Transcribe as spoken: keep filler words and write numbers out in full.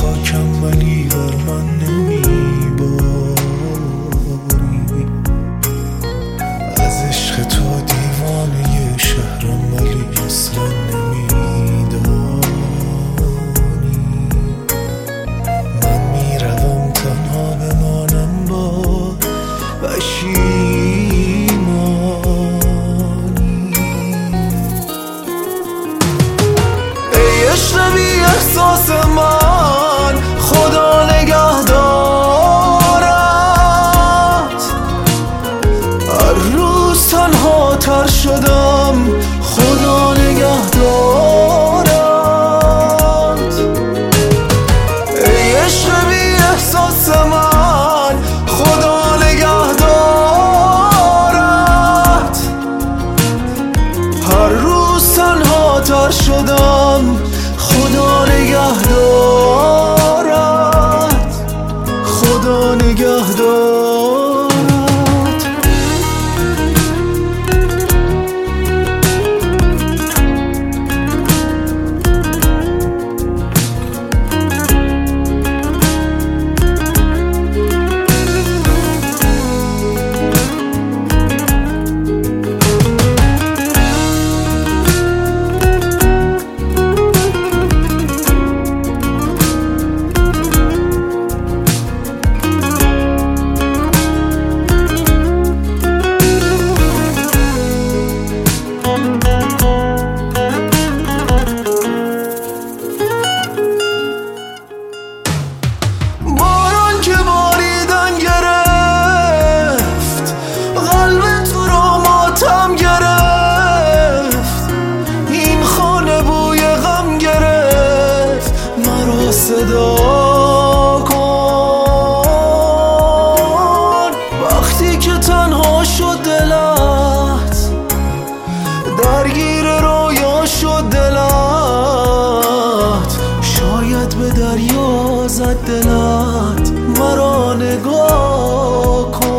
خاکم ولی بر من نمیباری. از عشق تو دیوانه شهرم ولی اصلا نمیدانی. من میروم تنها بمانم با پشیمانی. ای عشق بی احساس من خدا نگهدارت. هر روز تنها تر شدم خدا نگهدارت. ای عشق بی احساس من خدا نگهدارت. هر روز تنها تر شدم خدا نگهدارت. خدا نگهدارت. باران که باریدن گرفت قلب تو را ماتم گرفت. این خانه بوی غم گرفت. مرا صدا کن وقتی که تنها شد دلت. درگیر رویا شد دلت. شاید به دریا زد دلت. مرا نگاه کن